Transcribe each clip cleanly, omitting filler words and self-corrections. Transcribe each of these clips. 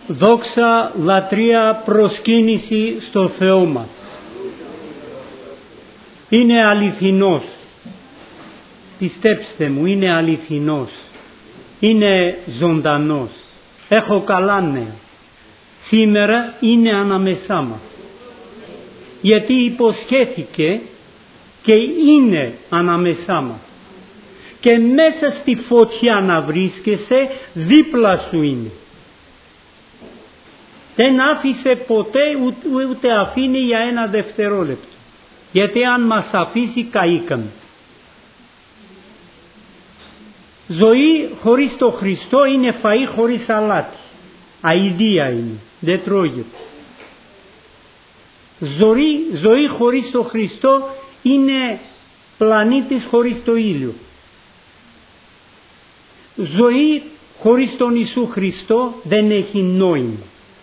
Δόξα, λατρεία, προσκύνηση στο Θεό μας. Είναι αληθινός. Πιστέψτε μου, είναι αληθινός. Είναι ζωντανός. Έχω καλά νέα. Σήμερα είναι ανάμεσά μας. Γιατί υποσχέθηκε και είναι ανάμεσά μας. Και μέσα στη φωτιά να βρίσκεσαι, δίπλα σου είναι. Δεν άφησε ποτέ ούτε αφήνει για ένα δευτερόλεπτο. Γιατί αν μας αφήσει καήκαμε. Ζωή χωρίς το Χριστό είναι φαΐ χωρίς αλάτι. Αηδία είναι. Δεν τρώγεται. Ζωή χωρίς το Χριστό είναι πλανήτης χωρίς το ήλιο. Ζωή χωρίς τον Ιησού Χριστό δεν έχει νόημα.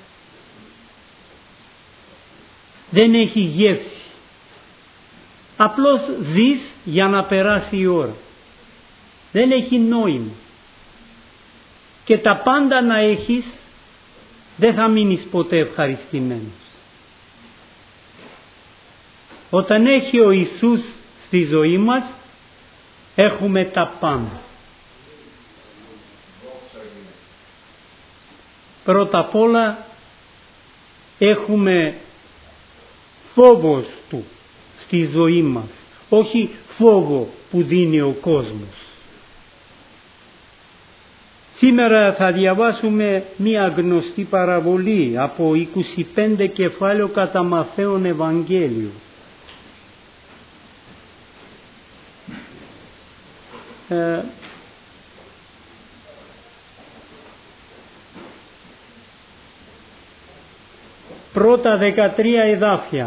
Δεν έχει γεύση. Απλώς ζεις για να περάσει η ώρα. Δεν έχει νόημα. Και τα πάντα να έχεις, δεν θα μείνεις ποτέ ευχαριστημένος. Όταν έχει ο Ιησούς στη ζωή μας, έχουμε τα πάντα. Πρώτα απ' όλα έχουμε φόβος Του στη ζωή μας, όχι φόβο που δίνει ο κόσμος. Σήμερα θα διαβάσουμε μία γνωστή παραβολή από 25 κεφάλαιο κατά Μαθαίον Ευαγγέλιο. Πρώτα 13 εδάφια.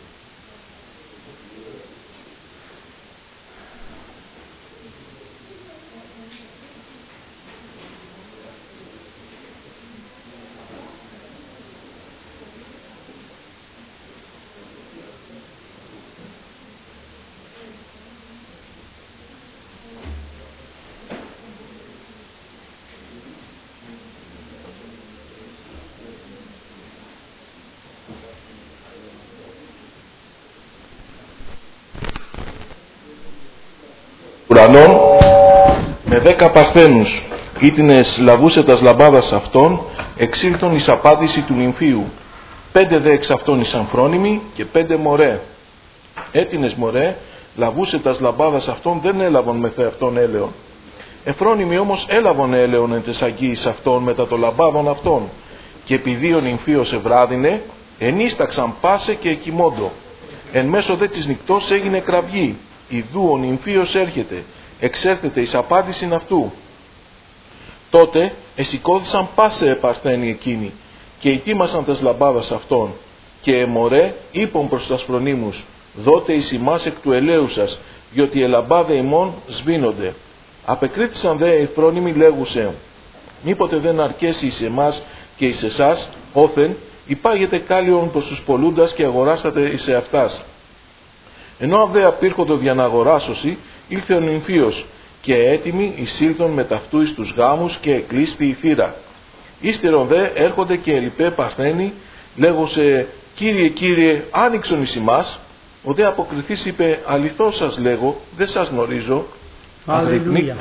Ουρανών με 10 παρθένους ήτινες λαβούσετας λαμπάδας αυτών εξήλθον εις απάντηση του νυμφίου. 5 δε εξ αυτών εις αμφρόνιμοι και 5 μωρέ. Έτινες μωρέ λαβούσετας λαμπάδας αυτών δεν έλαβον με θεαυτόν έλεον. Εφρόνιμοι όμως έλαβον έλεον εν τες αγγίης αυτών μετά το λαμπάδων αυτών. Και επειδή ο νυμφίος ευράδινε ενίσταξαν πάσε και εκοιμώντο. Εν μέσω δε της νυκτός έγινε κραυγή. Ιδού ο νυμφίος έρχεται, εξέρθεται εις απάντησιν αυτού. Τότε εσηκώθησαν πάσε επαρθένοι εκείνοι και ετοίμασαν τες λαμπάδας αυτών. Και εμωρέ είπον προς τας φρονίμους, δότε εις ημάς εκ του ελαίου σας, διότι ελαμπάδε ημών σβήνονται. Απεκρίθησαν δε οι φρόνιμοι λέγουσε, μήποτε δεν αρκέσει εις εμάς και εις εσάς, όθεν υπάγεται κάλιον προς τους πολλούντας και αγοράσατε εις εαυτάς. Ενώ δε απήρχοντο για να αγοράσωση, ήλθε ο νυμφίος και έτοιμοι εισήλθον με ταυτού εις τους γάμους και εκλείστη η θύρα. Ύστερον δε έρχονται και ελιπέ παρθένοι, λέγωσε Κύριε, Κύριε, άνοιξον εις ημάς. Ο δε αποκριθής είπε, αληθώς σας λέγω, δεν σας γνωρίζω. Αλληλούια.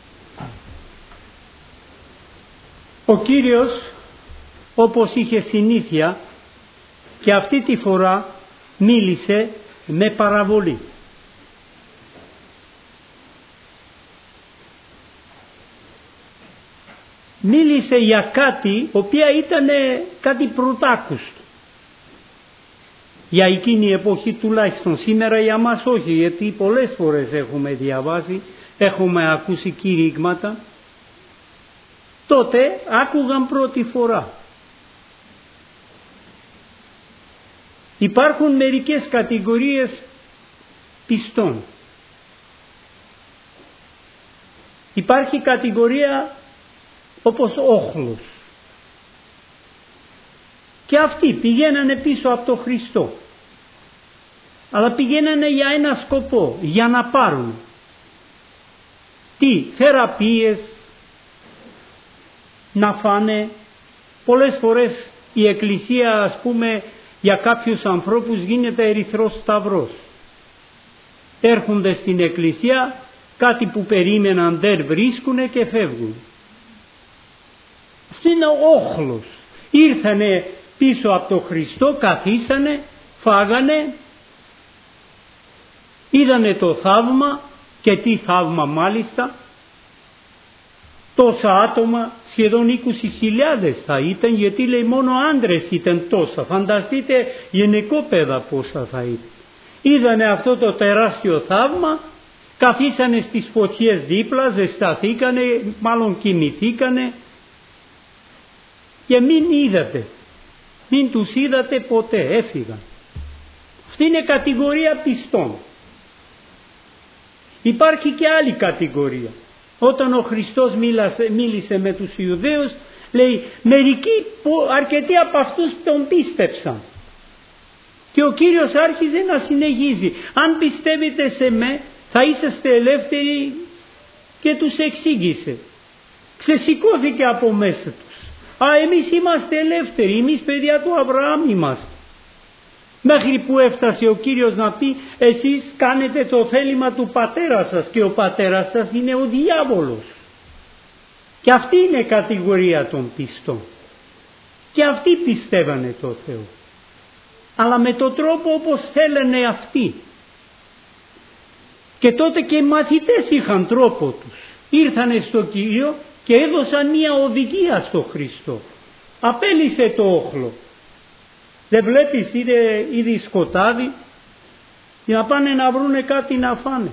Ο Κύριος, όπως είχε συνήθεια, και αυτή τη φορά μίλησε με παραβολή. Μίλησε για κάτι, οποία ήταν κάτι πρωτάκουστο. Για εκείνη η εποχή τουλάχιστον, σήμερα για μας όχι, γιατί πολλές φορές έχουμε διαβάσει, έχουμε ακούσει κηρύγματα. Τότε άκουγαν πρώτη φορά. Υπάρχουν μερικές κατηγορίες πιστών. Υπάρχει κατηγορία όπως όχλος. Και αυτοί πηγαίνανε πίσω από τον Χριστό. Αλλά πηγαίνανε για ένα σκοπό, για να πάρουν. Τι, θεραπείες, να φάνε, Πολλές φορές η Εκκλησία, ας πούμε, για κάποιους ανθρώπους γίνεται ερυθρός σταυρός. Έρχονται στην Εκκλησία, κάτι που περίμεναν δεν βρίσκουνε και φεύγουν. Αυτό είναι όχλος. Ήρθανε πίσω από τον Χριστό, καθίσανε, φάγανε, είδανε το θαύμα, και τι θαύμα μάλιστα, τόσα άτομα, σχεδόν 20.000 θα ήταν, γιατί λέει μόνο άντρες ήταν τόσα. Φανταστείτε γυναικόπαιδα πόσα θα ήταν. Είδανε αυτό το τεράστιο θαύμα, καθίσανε στις φωτιές δίπλα, ζεσταθήκανε, μάλλον κοιμηθήκανε, και μην τους είδατε ποτέ, έφυγαν. Αυτή είναι κατηγορία πιστών. Υπάρχει και άλλη κατηγορία. Όταν ο Χριστός μίλησε με τους Ιουδαίους, λέει αρκετοί από αυτούς τον πίστεψαν. Και ο Κύριος άρχιζε να συνεχίζει. Αν πιστεύετε σε με, θα είσαστε ελεύθεροι, και τους εξήγησε. Ξεσηκώθηκε από μέσα τους. Εμείς είμαστε ελεύθεροι, εμείς παιδιά του Αβραάμ είμαστε. Μέχρι που έφτασε ο Κύριος να πει, εσείς κάνετε το θέλημα του πατέρα σας, και ο πατέρας σας είναι ο διάβολος. Και αυτή είναι η κατηγορία των πιστών. Και αυτοί πιστεύανε το Θεό. Αλλά με τον τρόπο όπως θέλανε αυτοί. Και τότε και οι μαθητές είχαν τρόπο τους. Ήρθανε στο Κύριο και έδωσαν μια οδηγία στο Χριστό. Απέλυσε το όχλο. Δεν βλέπεις, είναι ήδη σκοτάδι, για να πάνε να βρούνε κάτι να φάνε.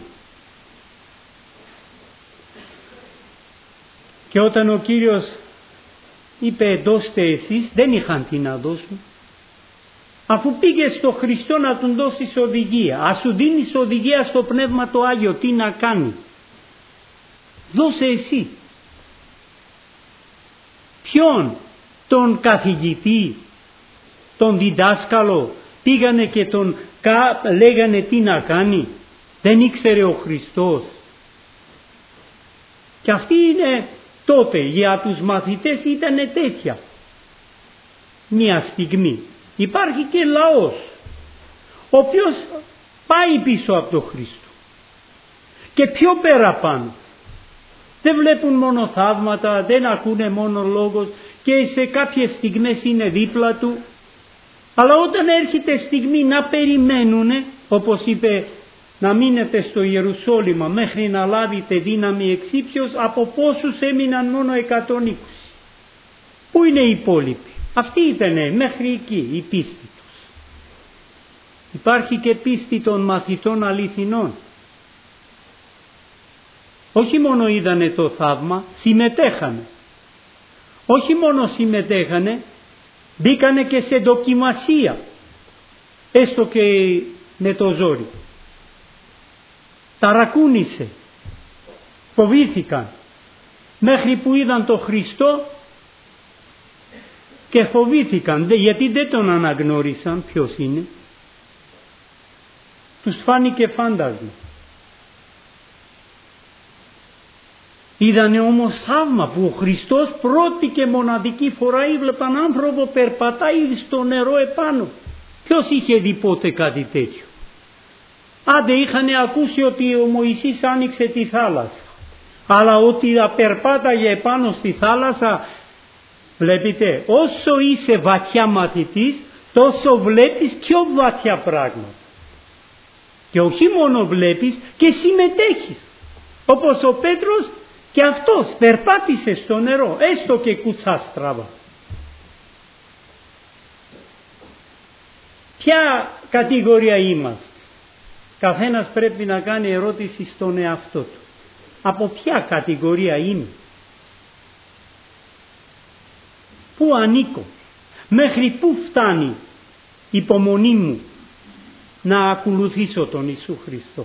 Και όταν ο Κύριος είπε δώστε εσείς, δεν είχαν τι να δώσουν. Αφού πήγε στο Χριστό να του δώσεις οδηγία, ας σου δίνεις οδηγία στο Πνεύμα το Άγιο τι να κάνει, δώσε εσύ. Ποιον? Τον καθηγητή, τον διδάσκαλο? Πήγανε και τον λέγανε τι να κάνει? Δεν ήξερε ο Χριστός? Και αυτή είναι τότε για τους μαθητές ήταν τέτοια μια στιγμή. Υπάρχει και λαός ο οποίος πάει πίσω από τον Χριστό και πιο πέρα πάνω. Δεν βλέπουν μόνο θαύματα, δεν ακούνε μόνο λόγος, και σε κάποιες στιγμές είναι δίπλα του. Αλλά όταν έρχεται στιγμή να περιμένουνε, όπως είπε, να μείνετε στο Ιερουσάλημα μέχρι να λάβετε δύναμη εξήψεως, από πόσους έμειναν μόνο 120. Πού είναι οι υπόλοιποι? Αυτοί ήτανε μέχρι εκεί η πίστη τους. Υπάρχει και πίστη των μαθητών αληθινών. Όχι μόνο είδανε το θαύμα, συμμετέχανε. Όχι μόνο συμμετέχανε, μπήκανε και σε δοκιμασία, έστω και με το ζόρι. Ταρακούνησε, φοβήθηκαν, μέχρι που είδαν το Χριστό και φοβήθηκαν, γιατί δεν τον αναγνώρισαν ποιος είναι. Τους φάνηκε φάντασμα. Είδανε όμως θαύμα που ο Χριστός πρώτη και μοναδική φορά έβλεπαν άνθρωπο περπατάει στο νερό επάνω. Ποιος είχε δει πότε κάτι τέτοιο? Άντε είχαν ακούσει ότι ο Μωυσής άνοιξε τη θάλασσα, αλλά ότι περπάταγε επάνω στη θάλασσα. Βλέπετε, όσο είσαι βαθιά μαθητής, τόσο βλέπεις πιο βαθιά πράγματα. Και όχι μόνο βλέπεις, και συμμετέχεις. Όπως ο Πέτρος, και αυτός περπάτησε στο νερό, έστω και κουτσάστραβα. Ποια κατηγορία είμαστε? Καθένας πρέπει να κάνει ερώτηση στον εαυτό του. Από ποια κατηγορία είμαι? Πού ανήκω? Μέχρι πού φτάνει η υπομονή μου να ακολουθήσω τον Ιησού Χριστό?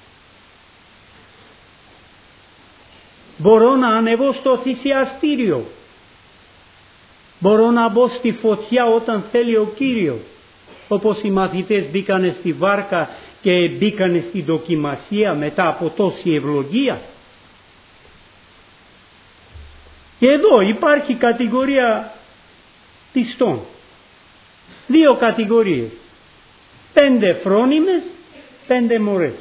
Μπορώ να ανεβώ στο θυσιαστήριο. Μπορώ να μπω στη φωτιά όταν θέλει ο Κύριος. Όπως οι μαθητές μπήκανε στη βάρκα και μπήκανε στη δοκιμασία μετά από τόση ευλογία. Και εδώ υπάρχει κατηγορία πιστών. 2 κατηγορίες. 5 φρόνιμες, 5 μωρές.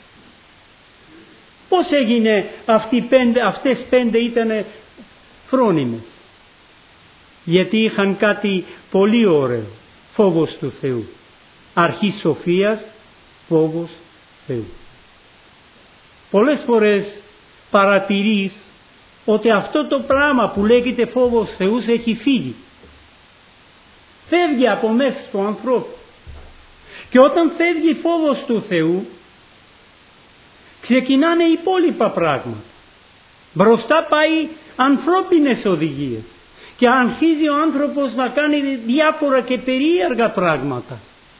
Πώς έγινε αυτές 5 ήταν φρόνιμες? Γιατί είχαν κάτι πολύ ωραίο, φόβος του Θεού. Αρχή σοφίας, φόβος Θεού. Πολλές φορές παρατηρείς ότι αυτό το πράγμα που λέγεται φόβος Θεού έχει φύγει. Φεύγει από μέσα του ανθρώπου. Και όταν φεύγει φόβος του Θεού, ξεκινάνε υπόλοιπα πράγματα. Μπροστά πάει ανθρώπινες οδηγίες. Και αρχίζει ο άνθρωπος να κάνει διάφορα και περίεργα πράγματα.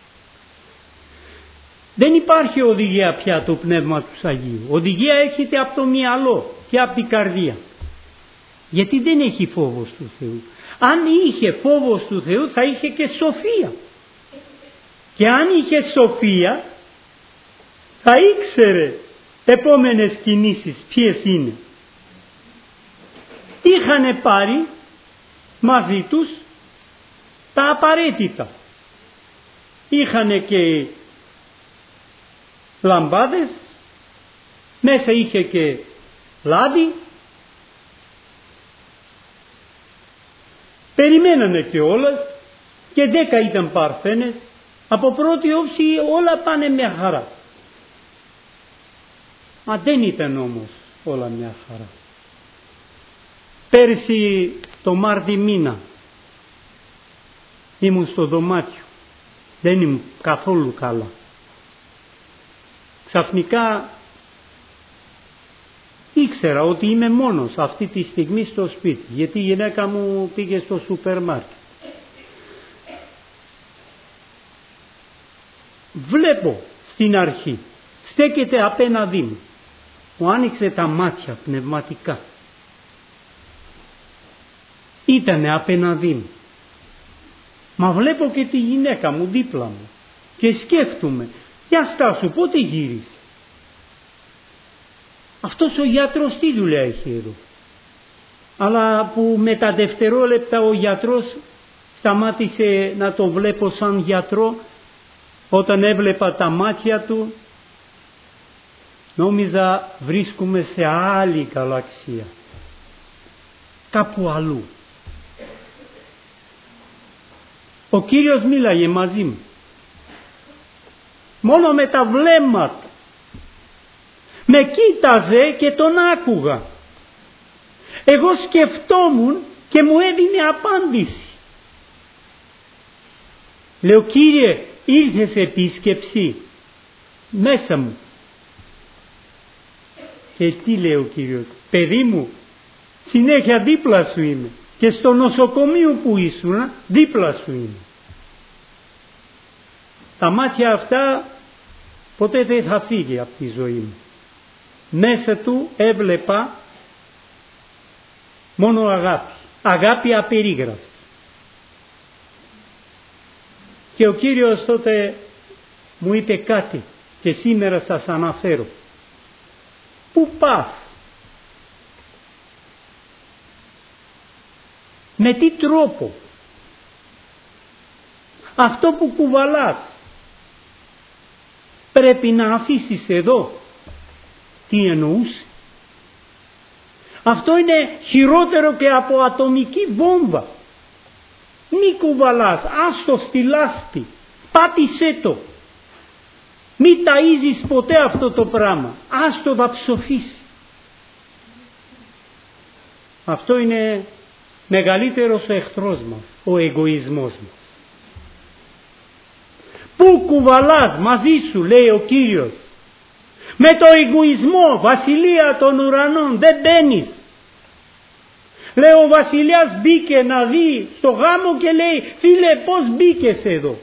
Δεν υπάρχει οδηγία πια του Πνεύματος Αγίου. Οδηγία έχετε από το μυαλό και από την καρδία. Γιατί δεν έχει φόβος του Θεού. Αν είχε φόβος του Θεού θα είχε και σοφία. Και αν είχε σοφία θα ήξερε επόμενες κινήσεις ποιες είναι. Είχανε πάρει μαζί τους τα απαραίτητα. Είχανε και λαμπάδες, μέσα είχε και λάδι. Περιμένανε και όλας και 10 ήταν παρθένες. Από πρώτη όψη όλα πάνε μια χαρά. Μα δεν ήταν όμως όλα μια χαρά. Πέρσι το Μάρτι μήνα ήμουν στο δωμάτιο. Δεν ήμουν καθόλου καλά. Ξαφνικά ήξερα ότι είμαι μόνος αυτή τη στιγμή στο σπίτι, γιατί η γυναίκα μου πήγε στο σούπερ μάρκετ. Βλέπω στην αρχή, στέκεται απέναντί μου. Μου άνοιξε τα μάτια πνευματικά. Ήτανε απέναντί μου. Μα βλέπω και τη γυναίκα μου δίπλα μου. Και σκέφτομαι, για στάσου, πότε γύρισε? Αυτός ο γιατρός τι δουλειά έχει εδώ? Αλλά που με τα δευτερόλεπτα ο γιατρός σταμάτησε να το βλέπω σαν γιατρό. Όταν έβλεπα τα μάτια του, νόμιζα βρίσκουμε σε άλλη γαλαξία. Κάπου αλλού. Ο Κύριος μίλαγε μαζί μου. Μόνο με τα βλέμματα. Με κοίταζε και τον άκουγα. Εγώ σκεφτόμουν και μου έδινε απάντηση. Λέω, Κύριε, ήρθες επίσκεψη μέσα μου? Και τι λέει ο Κύριος? Παιδί μου, συνέχεια δίπλα σου είμαι. Και στο νοσοκομείο που ήσουν, δίπλα σου είμαι. Τα μάτια αυτά ποτέ δεν θα φύγει από τη ζωή μου. Μέσα του έβλεπα μόνο αγάπη. Αγάπη απερίγραφη. Και ο Κύριος τότε μου είπε κάτι και σήμερα σας αναφέρω. Πού πας? Με τι τρόπο? Αυτό που κουβαλάς πρέπει να αφήσεις εδώ. Τι εννοούσε? Αυτό είναι χειρότερο και από ατομική βόμβα. Μη κουβαλάς, άστο στη λάσπη, πάτησέ το. Μη ταΐζεις ποτέ αυτό το πράγμα, άστο θα ψοφήσει. Αυτό είναι μεγαλύτερος εχθρός μας, ο εγωισμός μας. Πού κουβαλάς μαζί σου, λέει ο Κύριος? Με το εγωισμό, βασιλεία των ουρανών δεν μπαίνεις. Λέει, ο βασιλιάς μπήκε να δει στο γάμο και λέει, φίλε, πώς μπήκες εδώ?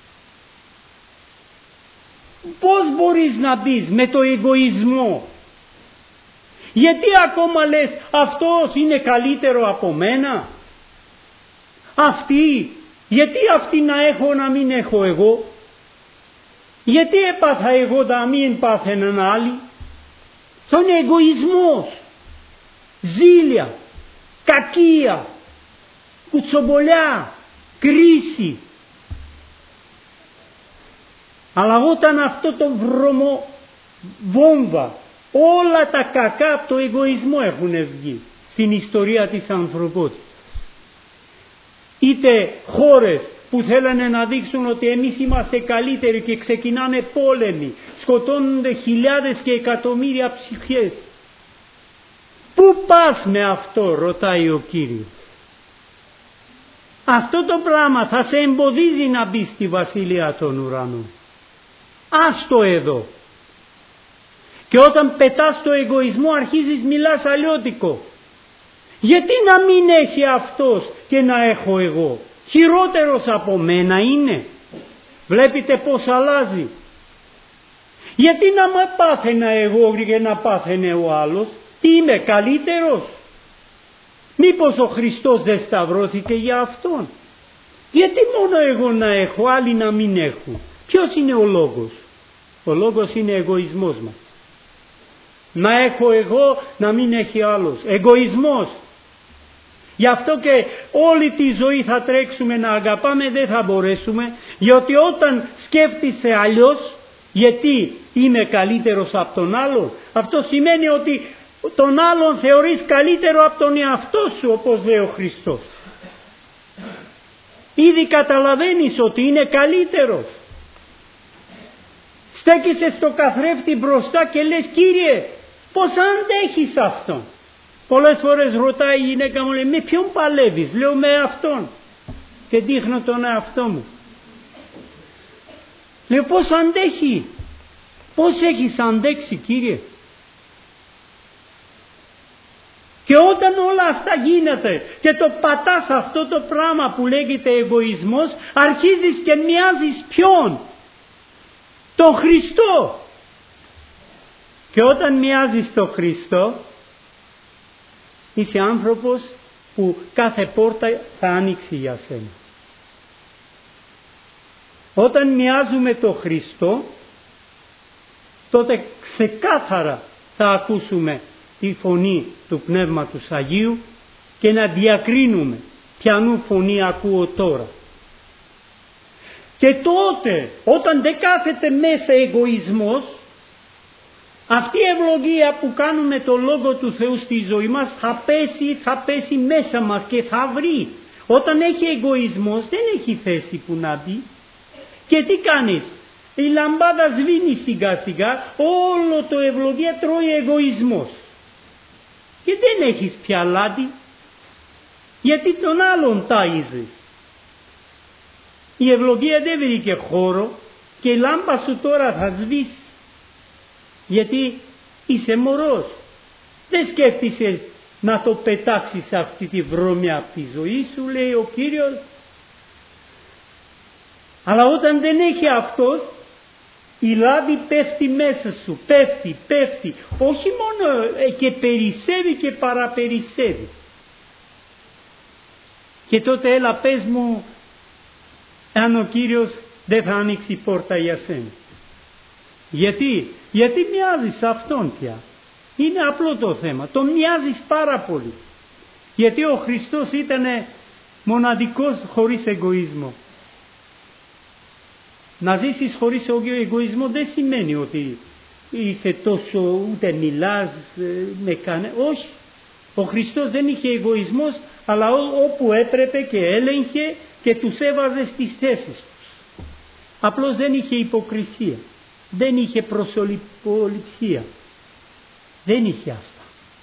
Πώς μπορείς να μπεις με το εγωισμό? Γιατί ακόμα λες αυτός είναι καλύτερο από μένα? Αυτή, γιατί αυτή να έχω να μην έχω εγώ? Γιατί έπαθα εγώ να μην πάθαιναν άλλοι? Αυτό είναι εγωισμός, ζήλια, κακία, κουτσομπολιά, κρίση. Αλλά όταν αυτό το βόμβα, όλα τα κακά από το εγωισμό έχουν βγει στην ιστορία της ανθρωπότητας. Είτε χώρες που θέλανε να δείξουν ότι εμείς είμαστε καλύτεροι και ξεκινάνε πόλεμοι, σκοτώνονται χιλιάδες και εκατομμύρια ψυχές. Πού πας με αυτό, ρωτάει ο Κύριος. Αυτό το πράγμα θα σε εμποδίζει να μπει στη βασιλεία των ουρανών. Άστο εδώ. Και όταν πετάς το εγωισμό αρχίζεις μιλάς αλλιώτικο. Γιατί να μην έχει αυτός και να έχω εγώ? Χειρότερος από μένα είναι. Βλέπετε πως αλλάζει. Γιατί να με πάθαινα εγώ και να πάθαινε ο άλλος? Τι είμαι, καλύτερος? Μήπως ο Χριστός δεν σταυρώθηκε για αυτόν? Γιατί μόνο εγώ να έχω, άλλοι να μην έχουν? Ποιος είναι ο λόγος? Ο λόγος είναι εγωισμός μας. Να έχω εγώ, να μην έχει άλλος. Εγωισμός. Γι' αυτό και όλη τη ζωή θα τρέξουμε να αγαπάμε, δεν θα μπορέσουμε, γιατί όταν σκέφτεσαι αλλιώς, γιατί είμαι καλύτερος από τον άλλο, αυτό σημαίνει ότι τον άλλον θεωρείς καλύτερο από τον εαυτό σου, όπως λέει ο Χριστός. Ήδη καταλαβαίνεις ότι είναι καλύτερος. Στέκεσαι στο καθρέφτη μπροστά και λες, Κύριε, πώς αντέχεις αυτόν? Πολλές φορές ρωτάει η γυναίκα μου, λέει, με ποιον παλεύεις? Λέω, με αυτόν. Και δείχνω τον εαυτό μου. Λέω, πώς αντέχει? Πώς έχεις αντέξει, Κύριε? Και όταν όλα αυτά γίνεται και το πατάς αυτό το πράγμα που λέγεται εγωισμός, αρχίζεις και μοιάζεις ποιον? Τον Χριστό. Και όταν μοιάζεις τον Χριστό, είσαι άνθρωπος που κάθε πόρτα θα ανοίξει για σένα. Όταν μοιάζουμε τον Χριστό, τότε ξεκάθαρα θα ακούσουμε τη φωνή του Πνεύματος Αγίου και να διακρίνουμε ποιανού φωνή ακούω τώρα. Και τότε, όταν δεν κάθεται μέσα εγωισμός, αυτή η ευλογία που κάνουμε το Λόγο του Θεού στη ζωή μας θα πέσει μέσα μας και θα βρει. Όταν έχει εγωισμός δεν έχει θέση που να μπει. Και τι κάνεις? Η λαμπάδα σβήνει σιγά σιγά, όλο το ευλογία τρώει εγωισμός. Και δεν έχεις πια λάδι, γιατί τον άλλον τάιζες. Η ευλογία δεν βρήκε χώρο και η λάμπα σου τώρα θα σβήσει. Γιατί είσαι μωρός. Δεν σκέφτεσαι να το πετάξεις αυτή τη βρώμια από τη ζωή σου, λέει ο Κύριος. Αλλά όταν δεν έχει αυτός, η λάδι πέφτει μέσα σου, πέφτει, όχι μόνο και περισσεύει και παραπερισσεύει. Και τότε έλα πες μου, αν ο Κύριος δεν θα ανοίξει πόρτα για σένα. Γιατί μοιάζεις αυτόν πια. Είναι απλό το θέμα, το μοιάζεις πάρα πολύ. Γιατί ο Χριστός ήταν μοναδικός χωρίς εγωισμό. Να ζήσεις χωρίς εγωισμό δεν σημαίνει ότι είσαι τόσο, ούτε μιλάς με κανένα. Όχι. Ο Χριστός δεν είχε εγωισμός, αλλά όπου έπρεπε και έλεγχε και τους έβαζε στις θέσεις τους. Απλώς δεν είχε υποκρισία. Δεν είχε προσωποληψία. Δεν είχε αυτά.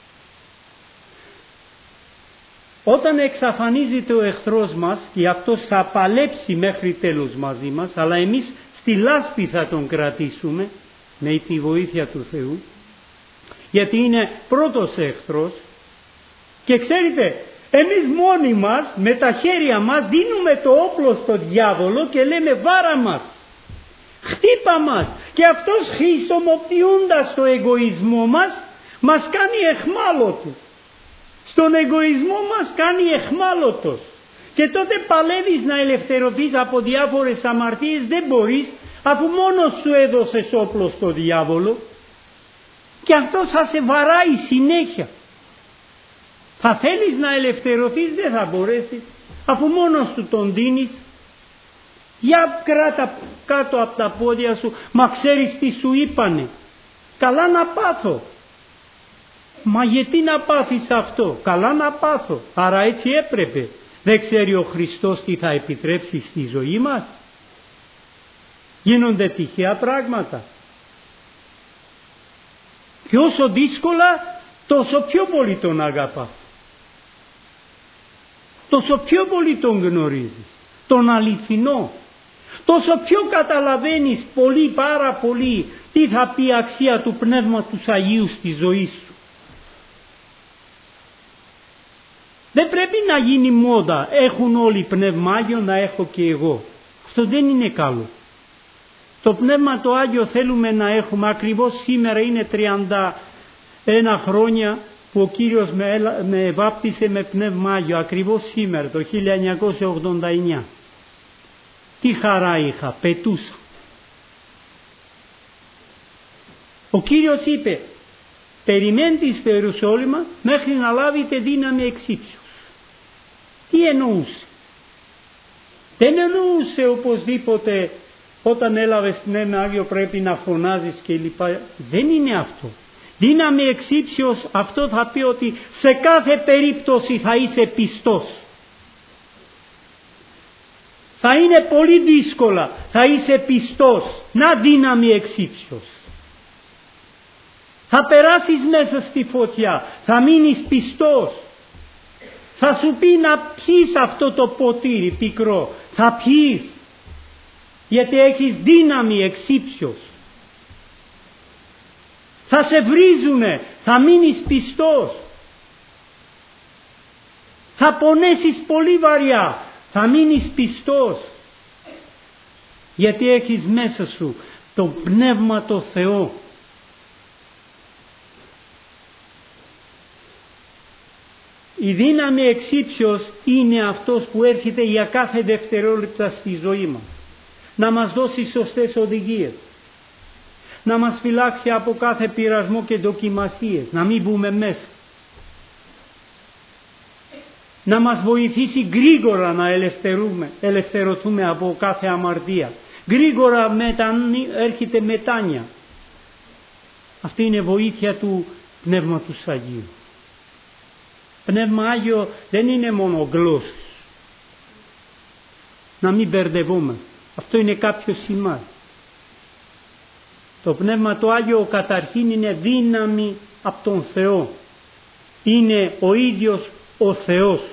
Όταν εξαφανίζεται ο εχθρός μας και αυτός θα παλέψει μέχρι τέλος μαζί μας, αλλά εμείς στη λάσπη θα τον κρατήσουμε με τη βοήθεια του Θεού, γιατί είναι πρώτος εχθρός. Και ξέρετε, εμείς μόνοι μας με τα χέρια μας δίνουμε το όπλο στο διάβολο και λέμε βάρα μας, χτύπα μας, και αυτός χρησιμοποιώντας το εγωισμό μας κάνει εχμάλωτους. Στον εγωισμό μας κάνει εχμάλωτος. Και τότε παλεύεις να ελευθερωθείς από διάφορες αμαρτίες, δεν μπορείς, αφού μόνος σου έδωσες όπλο στο διάβολο, και αυτός θα σε βαράει συνέχεια. Θα θέλεις να ελευθερωθείς, δεν θα μπορέσεις, Αφού μόνος του τον δίνεις, για κράτα κάτω από τα πόδια σου, μα ξέρεις τι σου είπανε. Καλά να πάθω. Μα γιατί να πάθεις αυτό? Καλά να πάθω. Άρα έτσι έπρεπε. Δεν ξέρει ο Χριστός τι θα επιτρέψει στη ζωή μας? Γίνονται τυχαία πράγματα. Και όσο δύσκολα, τόσο πιο πολύ τον αγαπάς. Τόσο πιο πολύ τον γνωρίζεις. Τον αληθινό. Τόσο πιο καταλαβαίνεις πολύ, πάρα πολύ, τι θα πει αξία του Πνεύματος Αγίου στη ζωή σου. Δεν πρέπει να γίνει μόδα. Έχουν όλοι Πνεύμα Άγιο, να έχω και εγώ. Αυτό δεν είναι καλό. Το Πνεύμα το Άγιο θέλουμε να έχουμε. Ακριβώς σήμερα είναι 31 χρόνια που ο Κύριος με βάπτισε με Πνεύμα Άγιο. Ακριβώς σήμερα, το 1989. Τι χαρά είχα, πετούσα. Ο Κύριος είπε, περιμένετε στο Ιερουσάλημα μέχρι να λάβετε δύναμη εξύψεως. Τι εννοούσε? Δεν εννοούσε οπωσδήποτε όταν έλαβες Πνεύμα Άγιο πρέπει να φωνάζεις και λοιπά. Δεν είναι αυτό. Δύναμη εξύψεως, αυτό θα πει ότι σε κάθε περίπτωση θα είσαι πιστός. Θα είναι πολύ δύσκολα, θα είσαι πιστός. Να δύναμη εξύψεως. Θα περάσεις μέσα στη φωτιά, θα μείνεις πιστός. Θα σου πει να πιείς αυτό το ποτήρι πικρό, θα πιείς. Γιατί έχεις δύναμη εξύψεως. Θα σε βρίζουνε, θα μείνεις πιστός. Θα πονέσεις πολύ βαριά, θα μείνεις πιστός. Γιατί έχεις μέσα σου το Πνεύμα το Θεό. Η δύναμη εξύψεως είναι αυτός που έρχεται για κάθε δευτερόλεπτα στη ζωή μας. Να μας δώσει σωστές οδηγίες. Να μας φυλάξει από κάθε πειρασμό και δοκιμασίες. Να μην μπούμε μέσα. Να μας βοηθήσει γρήγορα να ελευθερωθούμε από κάθε αμαρτία. Γρήγορα έρχεται μετάνοια. Αυτή είναι βοήθεια του Πνεύματος Αγίου. Πνεύμα Άγιο δεν είναι μόνο γλώσσες. Να μην μπερδευόμαστε. Αυτό είναι κάποιο σημάδι. Το Πνεύμα το Άγιο καταρχήν είναι δύναμη από τον Θεό. Είναι ο ίδιος ο Θεός.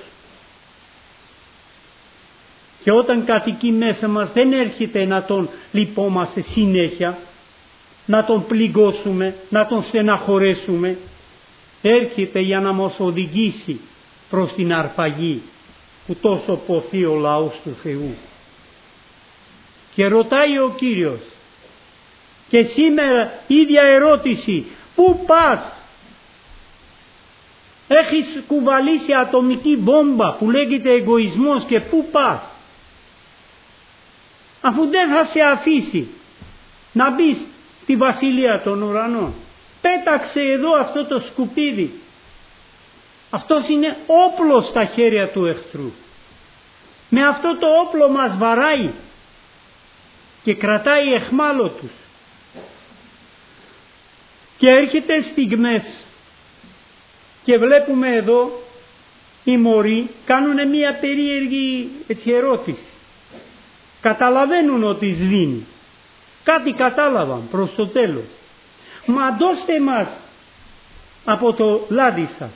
Και όταν κατοικεί μέσα μας δεν έρχεται να τον λυπόμαστε συνέχεια, να τον πληγώσουμε, να τον στεναχωρέσουμε. Έρχεται για να μας οδηγήσει προς την αρπαγή που τόσο ποθεί ο λαός του Θεού. Και ρωτάει ο Κύριος, και σήμερα ίδια ερώτηση, πού πας? Έχεις κουβαλήσει ατομική βόμβα που λέγεται εγωισμός και πού πας? Αφού δεν θα σε αφήσει να μπεις στη βασιλεία των ουρανών. Πέταξε εδώ αυτό το σκουπίδι. Αυτός είναι όπλος στα χέρια του εχθρού. Με αυτό το όπλο μας βαράει και κρατάει εχμάλωτους. Και έρχεται στιγμές και βλέπουμε εδώ οι μωροί κάνουν μια περίεργη ερώτηση. Καταλαβαίνουν ότι σβήνει. Κάτι κατάλαβαν προς το τέλος. Μα δώστε μας από το λάδι σας.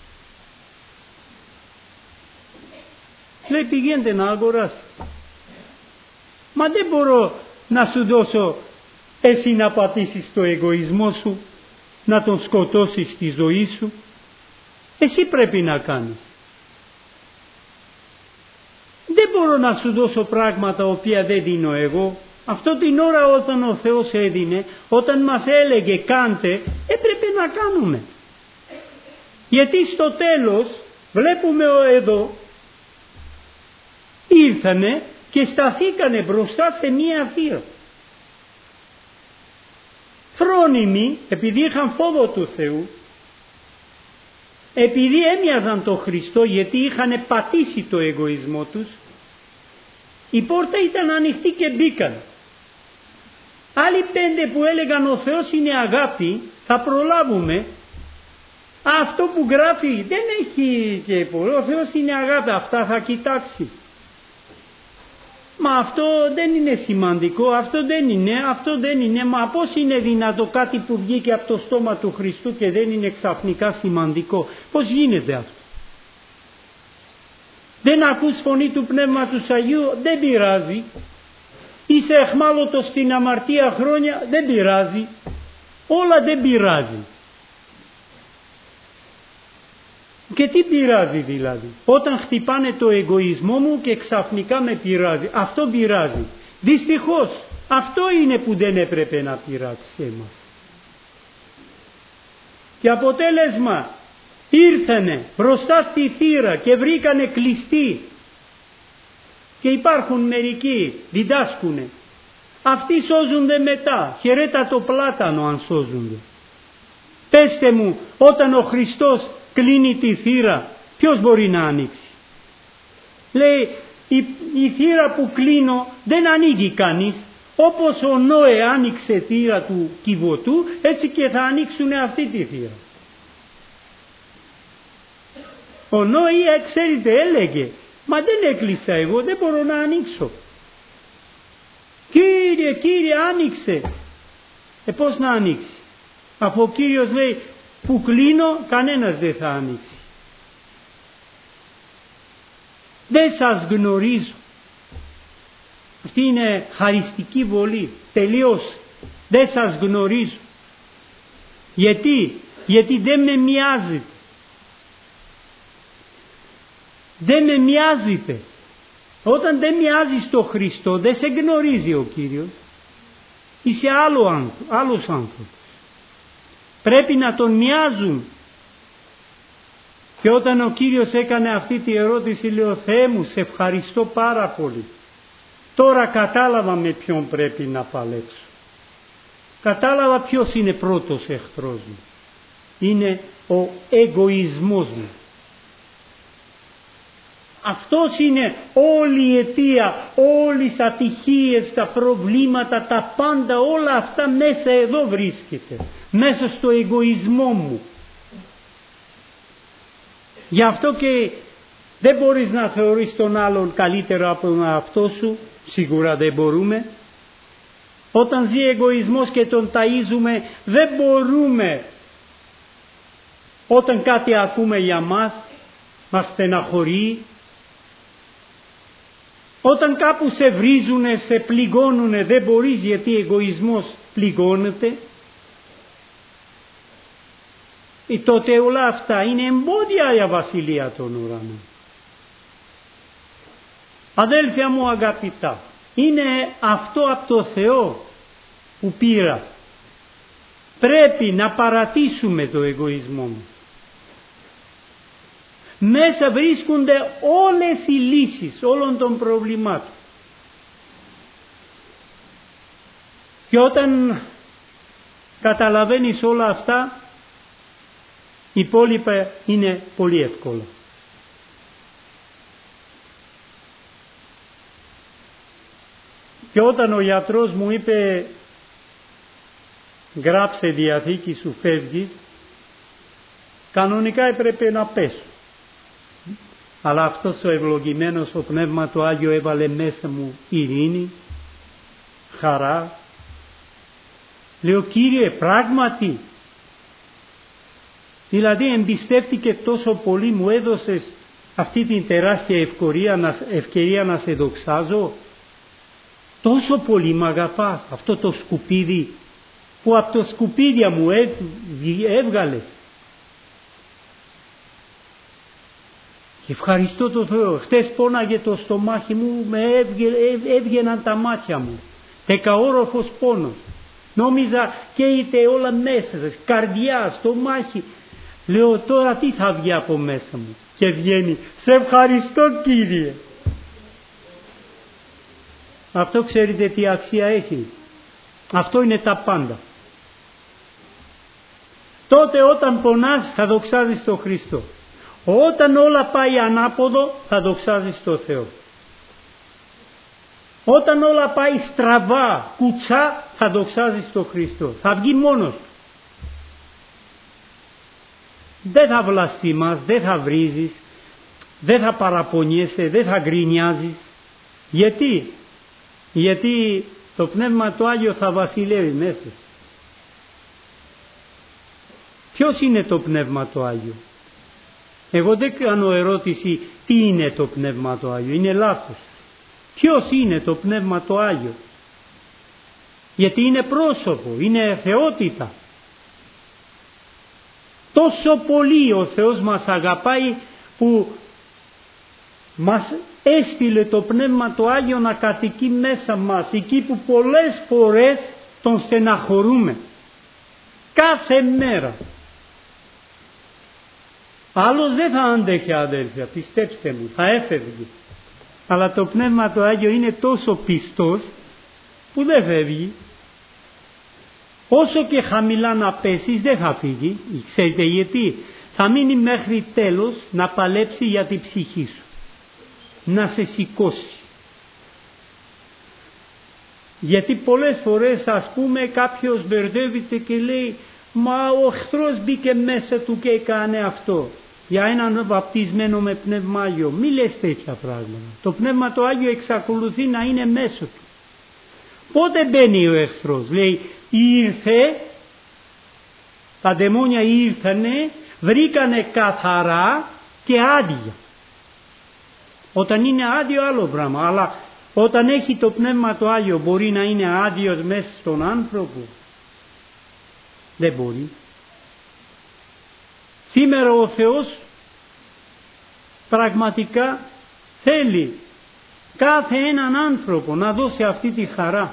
Λέει πηγαίνετε να αγοράσει. Μα δεν μπορώ να σου δώσω εσύ να πατήσεις το εγωισμό σου, να τον σκοτώσεις στη ζωή σου. Εσύ πρέπει να κάνεις. Δεν μπορώ να σου δώσω πράγματα οποία δεν δίνω εγώ. Αυτό την ώρα όταν ο Θεός έδινε, όταν μας έλεγε κάντε, έπρεπε να κάνουμε. Γιατί στο τέλος βλέπουμε εδώ ήρθανε και σταθήκανε μπροστά σε μία θύρα. Φρόνιμοι, επειδή είχαν φόβο του Θεού, επειδή έμοιαζαν τον Χριστό, γιατί είχαν πατήσει το εγωισμό τους, η πόρτα ήταν ανοιχτή και μπήκαν. Άλλοι 5 που έλεγαν ο Θεός είναι αγάπη, θα προλάβουμε. Αυτό που γράφει δεν έχει και πολύ, ο Θεός είναι αγάπη, αυτά θα κοιτάξει. Μα αυτό δεν είναι σημαντικό, αυτό δεν είναι, μα πώς είναι δυνατό κάτι που βγήκε από το στόμα του Χριστού και δεν είναι ξαφνικά σημαντικό, πώς γίνεται αυτό? Δεν ακούς φωνή του Πνεύματος Αγίου, δεν πειράζει. Είσαι εχμάλωτος στην αμαρτία χρόνια, δεν πειράζει. Όλα δεν πειράζει. Και τι πειράζει δηλαδή? Όταν χτυπάνε το εγωισμό μου και ξαφνικά με πειράζει. Αυτό πειράζει. Δυστυχώς αυτό είναι που δεν έπρεπε να πειράξει εμάς. Και αποτέλεσμα, ήρθανε μπροστά στη θύρα και βρήκανε κλειστή. Και υπάρχουν μερικοί διδάσκουνε. Αυτοί σώζονται μετά. Χαιρέτα το πλάτανο αν σώζονται. Πέστε μου, όταν ο Χριστός κλείνει τη θύρα, ποιος μπορεί να ανοίξει? Λέει, η θύρα που κλείνω δεν ανοίγει κανείς. Όπως ο Νόε άνοιξε θύρα του κυβωτού, έτσι και θα ανοίξουν αυτή τη θύρα. Ο Νόε, ξέρετε, έλεγε, μα δεν έκλεισα εγώ, δεν μπορώ να ανοίξω. Κύριε, άνοιξε. Πώς να ανοίξει? Αφού ο Κύριος λέει, που κλείνω, κανένας δεν θα ανοίξει. Δεν σας γνωρίζω. Αυτή είναι χαριστική βολή. Τελείως. Δεν σας γνωρίζω. Γιατί δεν με μοιάζετε. Δεν με μοιάζετε. Όταν δεν μοιάζεις στο Χριστό, δεν σε γνωρίζει ο Κύριος. Είσαι άλλος άνθρωπος. Πρέπει να τον μοιάζουν. Και όταν ο Κύριος έκανε αυτή τη ερώτηση, λέω, Θεέ μου, σε ευχαριστώ πάρα πολύ. Τώρα κατάλαβα με ποιον πρέπει να παλέψω. Κατάλαβα ποιος είναι πρώτος εχθρός μου. Είναι ο εγωισμός μου. Αυτός είναι όλη η αιτία, όλες οι ατυχίες, τα προβλήματα, τα πάντα, όλα αυτά μέσα εδώ βρίσκεται. Μέσα στο εγωισμό μου. Γι' αυτό και δεν μπορείς να θεωρείς τον άλλον καλύτερο από τον εαυτό σου. Σίγουρα δεν μπορούμε. Όταν ζει εγωισμός και τον ταΐζουμε, δεν μπορούμε. Όταν κάτι ακούμε για μας στεναχωρεί. Όταν κάπου σε βρίζουνε, σε πληγώνουνε, δεν μπορείς, γιατί εγωισμός πληγώνεται. Τότε όλα αυτά είναι εμπόδια για βασιλεία των ουρανών. Αδέλφια μου αγαπητά, είναι αυτό από το Θεό που πήρα. Πρέπει να παρατήσουμε το εγωισμό μου. Μέσα βρίσκονται όλες οι λύσεις όλων των προβλημάτων. Και όταν καταλαβαίνεις όλα αυτά, η υπόλοιπα είναι πολύ εύκολα. Και όταν ο γιατρός μου είπε, γράψε διαθήκη σου, φεύγεις, κανονικά έπρεπε να πέσω. Αλλά αυτός ο ευλογημένος, ο Πνεύμα το Άγιο, έβαλε μέσα μου ειρήνη, χαρά. Λέω, Κύριε, πράγματι, δηλαδή εμπιστεύτηκε τόσο πολύ, μου έδωσες αυτή την τεράστια ευκαιρία να σε δοξάζω. Τόσο πολύ μ' αγαπάς, αυτό το σκουπίδι που από το σκουπίδια μου έβγαλες. Και ευχαριστώ τον Θεό. Χτες πόναγε το στομάχι μου, έβγαιναν τα μάτια μου. Δεκαόροφος πόνος. Νόμιζα καίεται όλα μέσα, καρδιά, στομάχι. Λέω, τώρα τι θα βγει από μέσα μου? Και βγαίνει, σε ευχαριστώ Κύριε. Αυτό ξέρετε τι αξία έχει? Αυτό είναι τα πάντα. Τότε όταν πονάς θα δοξάζεις τον Χριστό. Όταν όλα πάει ανάποδο θα δοξάζεις τον Θεό. Όταν όλα πάει στραβά, κουτσά, θα δοξάζεις τον Χριστό. Θα βγει μόνος του. Δεν θα βλαστημάς, δεν θα βρίζεις, δεν θα παραπονιέσαι, δεν θα γκρινιάζεις. Γιατί το Πνεύμα το Άγιο θα βασιλεύει μέσα. Ποιος είναι το Πνεύμα το Άγιο? Εγώ δεν κάνω ερώτηση τι είναι το Πνεύμα το Άγιο, είναι λάθος. Ποιος είναι το Πνεύμα το Άγιο? Γιατί είναι πρόσωπο, είναι θεότητα. Τόσο πολύ ο Θεός μας αγαπάει που μας έστειλε το Πνεύμα το Άγιο να κατοικεί μέσα μας, εκεί που πολλές φορές τον στεναχωρούμε. Κάθε μέρα. Άλλος δεν θα άντεχε, αδέλφια, πιστέψτε μου, θα έφευγε. Αλλά το Πνεύμα το Άγιο είναι τόσο πιστός που δεν φεύγει. Όσο και χαμηλά να πέσεις δεν θα φύγει. Ξέρετε γιατί? Θα μείνει μέχρι τέλος να παλέψει για την ψυχή σου. Να σε σηκώσει. Γιατί πολλές φορές, ας πούμε, κάποιος μπερδεύεται και λέει «Μα ο εχθρός μπήκε μέσα του και έκανε αυτό». Για έναν βαπτισμένο με Πνεύμα Άγιο μη λες τέτοια πράγματα. Το Πνεύμα το Άγιο εξακολουθεί να είναι μέσω του. Πότε μπαίνει ο εχθρός? Λέει ήρθε, τα δαιμόνια ήρθανε, βρήκανε καθαρά και άδεια. Όταν είναι άδειο άλλο πράγμα, αλλά όταν έχει το Πνεύμα το Άγιο μπορεί να είναι άδειος μέσα στον άνθρωπο? Δεν μπορεί. Σήμερα ο Θεός πραγματικά θέλει κάθε έναν άνθρωπο να δώσει αυτή τη χαρά.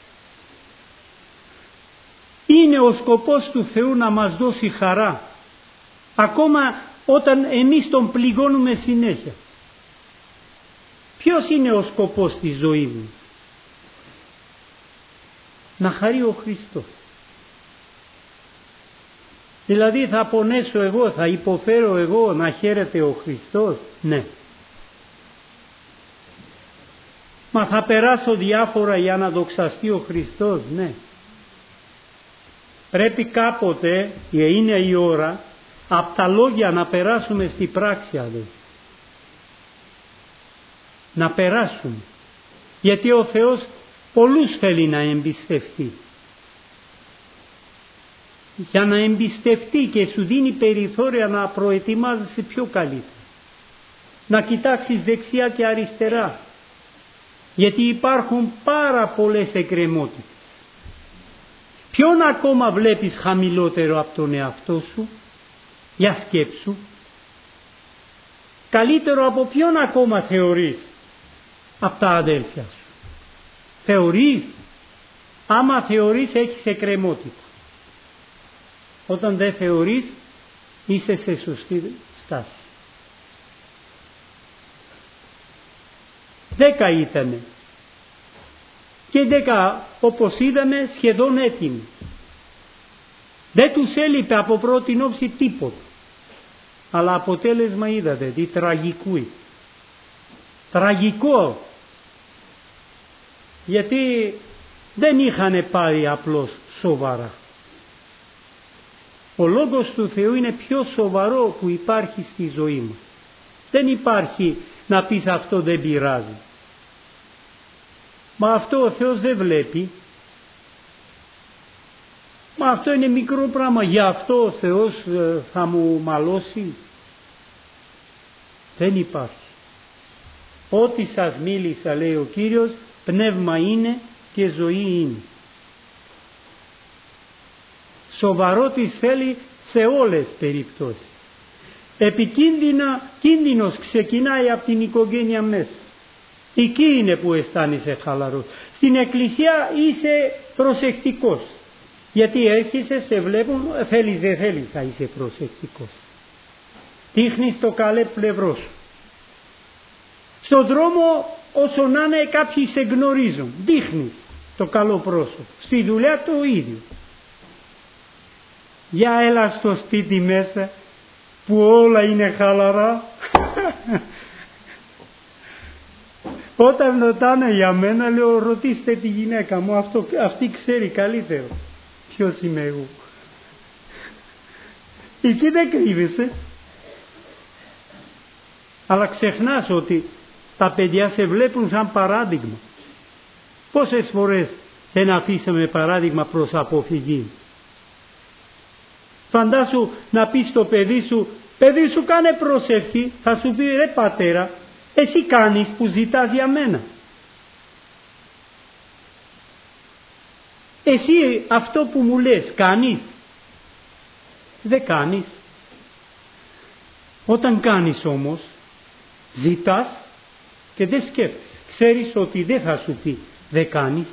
Είναι ο σκοπός του Θεού να μας δώσει χαρά. Ακόμα όταν εμείς τον πληγώνουμε συνέχεια. Ποιος είναι ο σκοπός της ζωής μου? Να χαρεί ο Χριστός. Δηλαδή θα πονέσω εγώ, θα υποφέρω εγώ να χαίρεται ο Χριστός? Ναι. Μα θα περάσω διάφορα για να δοξαστεί ο Χριστός? Ναι. Πρέπει κάποτε, είναι η ώρα, από τα λόγια να περάσουμε στη πράξη, αδελφοί. Να περάσουμε. Γιατί ο Θεός πολλούς θέλει να εμπιστευτεί. Για να εμπιστευτεί και σου δίνει περιθώρια να προετοιμάζεσαι πιο καλύτερα. Να κοιτάξεις δεξιά και αριστερά. Γιατί υπάρχουν πάρα πολλές εκκρεμότητες. Ποιον ακόμα βλέπεις χαμηλότερο από τον εαυτό σου? Για σκέψου. Καλύτερο από ποιον ακόμα θεωρείς? Από τα αδέλφια σου. Θεωρείς? Άμα θεωρείς έχεις εκκρεμότητα. Όταν δεν θεωρείς είσαι σε σωστή στάση. 10 ήτανε. Και 10 όπως είδαμε σχεδόν έτοιμοι. Δεν τους έλειπε από πρώτη όψη τίποτα. Αλλά αποτέλεσμα είδατε τι τραγικού είναι. Τραγικό. Γιατί δεν είχαν πάρει απλώς σοβαρά. Ο Λόγος του Θεού είναι πιο σοβαρό που υπάρχει στη ζωή μας. Δεν υπάρχει να πεις αυτό δεν πειράζει. Μα αυτό ο Θεός δεν βλέπει. Μα αυτό είναι μικρό πράγμα. Γι' αυτό ο Θεός θα μου μαλώσει. Δεν υπάρχει. Ό,τι σας μίλησα, λέει ο Κύριος, πνεύμα είναι και ζωή είναι. Σοβαρότης θέλει σε όλες τις περιπτώσεις. Κίνδυνος ξεκινάει από την οικογένεια μέσα. Εκεί είναι που αισθάνεσαι χαλαρός. Στην εκκλησία είσαι προσεκτικός. Γιατί έρχεσαι, σε βλέπουν, θέλεις δεν θέλεις θα είσαι προσεκτικός. Δείχνεις το καλό πλευρό σου. Στον δρόμο όσο να είναι κάποιοι σε γνωρίζουν. Δείχνεις το καλό πρόσωπο. Στη δουλειά το ίδιο. Για έλα στο σπίτι μέσα που όλα είναι χαλαρά. Όταν ρωτάνε για μένα, λέω ρωτήστε τη γυναίκα μου, αυτή ξέρει καλύτερο ποιος είμαι εγώ. Εκεί δεν κρύβεσαι. Αλλά ξεχνάς ότι τα παιδιά σε βλέπουν σαν παράδειγμα. Πόσες φορές δεν αφήσαμε παράδειγμα προς αποφυγή. Φαντάσου να πεις στο παιδί σου κάνε προσευχή, θα σου πει ρε πατέρα, εσύ κάνεις που ζητάς για μένα. Εσύ αυτό που μου λες κάνεις. Δεν κάνεις. Όταν κάνεις όμως, ζητάς και δεν σκέφτεσαι. Ξέρεις ότι δεν θα σου πει δεν κάνεις.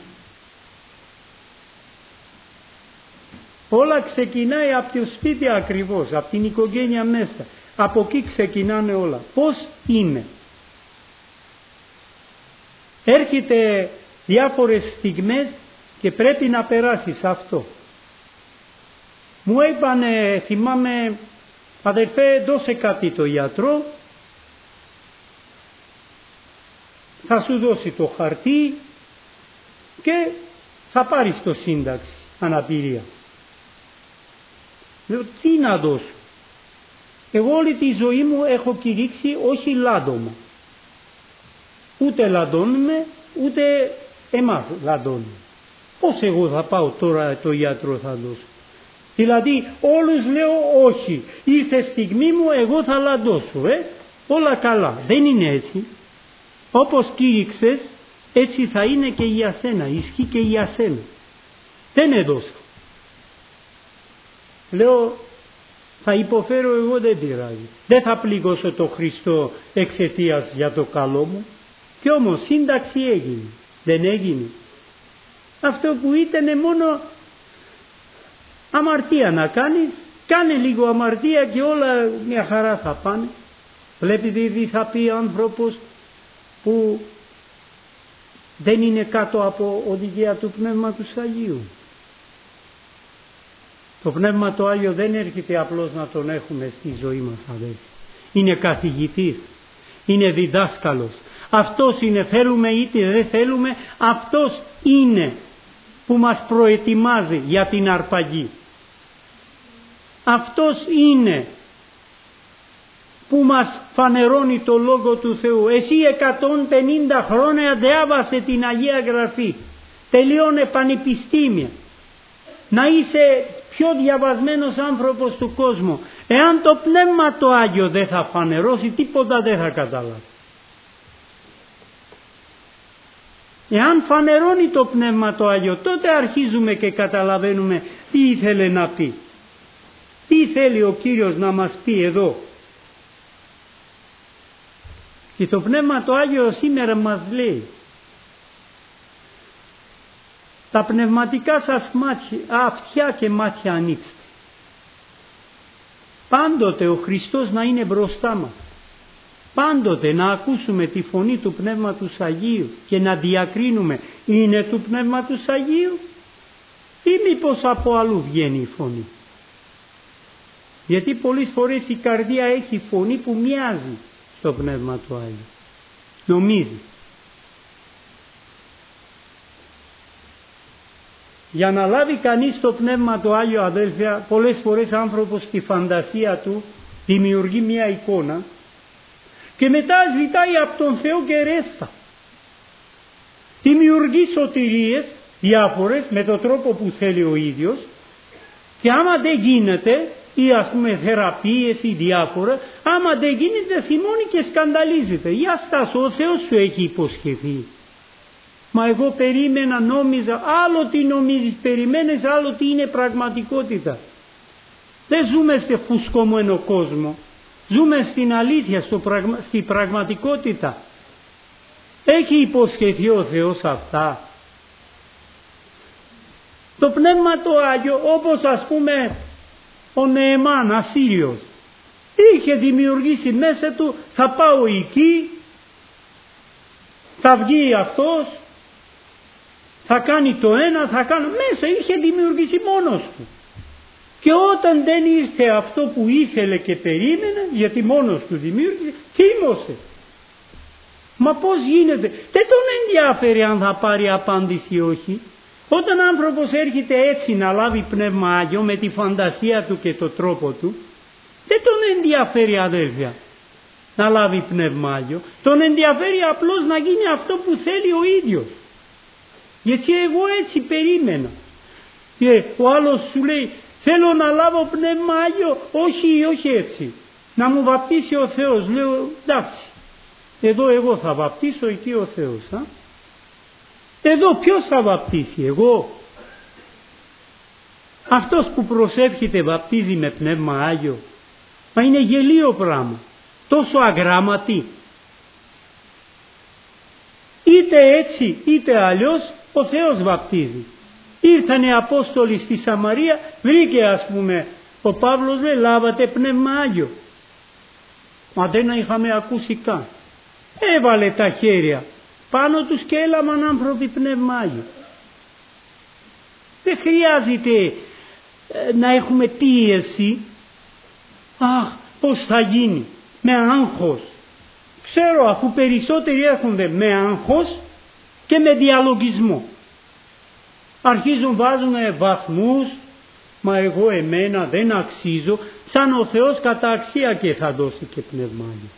Όλα ξεκινάει από το σπίτι ακριβώς, από την οικογένεια μέσα. Από εκεί ξεκινάνε όλα. Πώς είναι. Έρχεται διάφορες στιγμές και πρέπει να περάσεις αυτό. Μου είπανε, θυμάμαι, αδερφέ δώσε κάτι το γιατρό, θα σου δώσει το χαρτί και θα πάρεις το σύνταξη αναπηρία. Λέω τι να δώσω. Εγώ όλη τη ζωή μου έχω κηρύξει όχι λάντωμα. Ούτε λαντώνουμε ούτε εμάς λαντώνουμε. Πώς εγώ θα πάω τώρα το γιατρό θα δώσω. Δηλαδή όλους λέω όχι. Ήρθε στιγμή μου εγώ θα λαντώσω. Όλα καλά. Δεν είναι έτσι. Όπως κήρυξες έτσι θα είναι και για σένα. Ισχύει και για σένα. Δεν έδωσα. Λέω θα υποφέρω εγώ δεν πειράζει. Δεν θα πληγώσω το Χριστό εξαιτίας για το καλό μου. Και όμως σύνταξη έγινε. Δεν έγινε. Αυτό που ήταν μόνο αμαρτία να κάνεις. Κάνε λίγο αμαρτία και όλα μια χαρά θα πάνε. Βλέπετε τι θα πει άνθρωπος που δεν είναι κάτω από οδηγία του Πνεύματος Αγίου. Το Πνεύμα το Άγιο δεν έρχεται απλώς να τον έχουμε στη ζωή μας αδέλφοι. Είναι καθηγητής, είναι διδάσκαλος. Αυτός είναι, θέλουμε είτε δεν θέλουμε, αυτός είναι που μας προετοιμάζει για την αρπαγή. Αυτός είναι που μας φανερώνει το Λόγο του Θεού. Εσύ 150 χρόνια διάβασε την Αγία Γραφή, τελειώνε πανεπιστήμια, να είσαι πιο διαβασμένος άνθρωπος του κόσμου. Εάν το Πνεύμα το Άγιο δεν θα φανερώσει, τίποτα δεν θα καταλάβει. Εάν φανερώνει το Πνεύμα το Άγιο, τότε αρχίζουμε και καταλαβαίνουμε τι ήθελε να πει. Τι θέλει ο Κύριος να μας πει εδώ. Και το Πνεύμα το Άγιο σήμερα μας λέει τα πνευματικά σας αυτιά και μάτια ανοίξτε. Πάντοτε ο Χριστός να είναι μπροστά μας. Πάντοτε να ακούσουμε τη φωνή του Πνεύματος Αγίου και να διακρίνουμε είναι του Πνεύματος Αγίου ή μήπως από αλλού βγαίνει η φωνή. Γιατί πολλές φορές η καρδία έχει φωνή που μοιάζει στο Πνεύμα του Άγιο. Νομίζει. Για να λάβει κανείς το Πνεύμα το Άγιο αδέλφια, πολλές φορές άνθρωπος στη φαντασία του δημιουργεί μια εικόνα και μετά ζητάει από τον Θεό και ρέστα. Δημιουργεί σωτηρίες διάφορες με τον τρόπο που θέλει ο ίδιος και άμα δεν γίνεται ή ας πούμε θεραπείες ή διάφορα, άμα δεν γίνεται θυμώνει και σκανδαλίζεται. Για στάσου, ο Θεός σου έχει υποσχεθεί. Μα εγώ περίμενα, νόμιζα, άλλο τι νομίζεις, περιμένεις, άλλο τι είναι πραγματικότητα. Δεν ζούμε σε φουσκωμένο κόσμο. Ζούμε στην αλήθεια, στην πραγματικότητα. Έχει υποσχεθεί ο Θεός αυτά. Το Πνεύμα το Άγιο, όπως ας πούμε ο Νεεμάν Ασσύριος, είχε δημιουργήσει μέσα του, θα πάω εκεί, θα βγει αυτός, θα κάνει το ένα, θα κάνω, μέσα είχε δημιουργήσει μόνος του. Και όταν δεν ήρθε αυτό που ήθελε και περίμενε, γιατί μόνος του δημιούργησε, θύμωσε. Μα πώς γίνεται? Δεν τον ενδιαφέρει αν θα πάρει απάντηση ή όχι. Όταν άνθρωπος έρχεται έτσι να λάβει Πνεύμα Άγιο με τη φαντασία του και το τρόπο του, δεν τον ενδιαφέρει, αδέλφια, να λάβει Πνεύμα Άγιο. Τον ενδιαφέρει απλώς να γίνει αυτό που θέλει ο ίδιος. Γιατί εγώ έτσι περίμενα. Και ο άλλος σου λέει, θέλω να λάβω Πνεύμα Άγιο, όχι έτσι. Να μου βαπτίσει ο Θεός. Λέω, εντάξει, εδώ εγώ θα βαπτίσω, εκεί ο Θεός. Εδώ ποιος θα βαπτίσει? Εγώ? Αυτός που προσεύχεται βαπτίζει με Πνεύμα Άγιο? Μα είναι γελίο πράγμα. Τόσο αγράμματι. Είτε έτσι είτε αλλιώς ο Θεός βαπτίζει. Ήρθανε Απόστολοι στη Σαμαρία, βρήκε ας πούμε ο Παύλος, λέει, λάβατε Πνεύμα Άγιο? Μα δεν είχαμε ακούσει καν. Έβαλε τα χέρια πάνω τους και έλαβαν άνθρωποι Πνεύμα Άγιο. Δεν χρειάζεται να έχουμε πίεση. Αχ, πώς θα γίνει? Με άγχος. Ξέρω, αφού περισσότεροι έρχονται με άγχος και με διαλογισμό. Αρχίζουν, βάζουν βαθμούς. Μα εγώ εμένα δεν αξίζω. Σαν ο Θεός κατά αξία και θα δώσει και Πνεύμα Άγιο.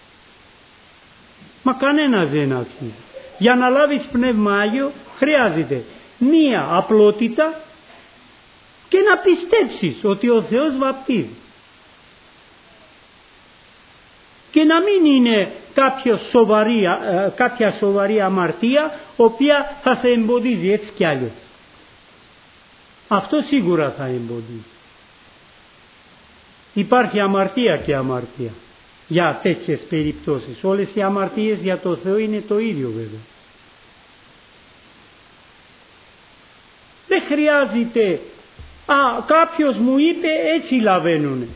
Μα κανένας δεν αξίζει. Για να λάβεις Πνεύμα Άγιο χρειάζεται μία απλότητα και να πιστέψεις ότι ο Θεός βαπτίζει. Και να μην είναι κάποια σοβαρή αμαρτία, οποία θα σε εμποδίζει έτσι κι αλλιώς. Αυτό σίγουρα θα εμποδίζει. Υπάρχει αμαρτία και αμαρτία για τέτοιες περιπτώσεις. Όλες οι αμαρτίες για το Θεό είναι το ίδιο βέβαια. Δεν χρειάζεται, κάποιος μου είπε έτσι λαβαίνουνε.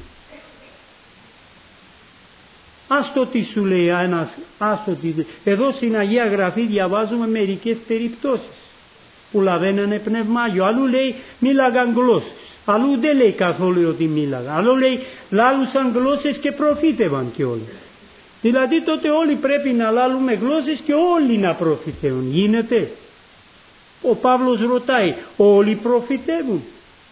Άστο τι σου λέει ένας, εδώ στην Αγία Γραφή διαβάζουμε μερικές περιπτώσεις που λαβαίνανε Πνεύμα Άγιο. Αλλού λέει μίλαγαν γλώσσες, αλλού δεν λέει καθόλου ότι μίλαγαν, αλλού λέει λάλουσαν γλώσσες και προφήτευαν κιόλας. Δηλαδή τότε όλοι πρέπει να λάλουμε γλώσσες και όλοι να προφητεύουν. Γίνεται? Ο Παύλος ρωτάει, όλοι προφητεύουν?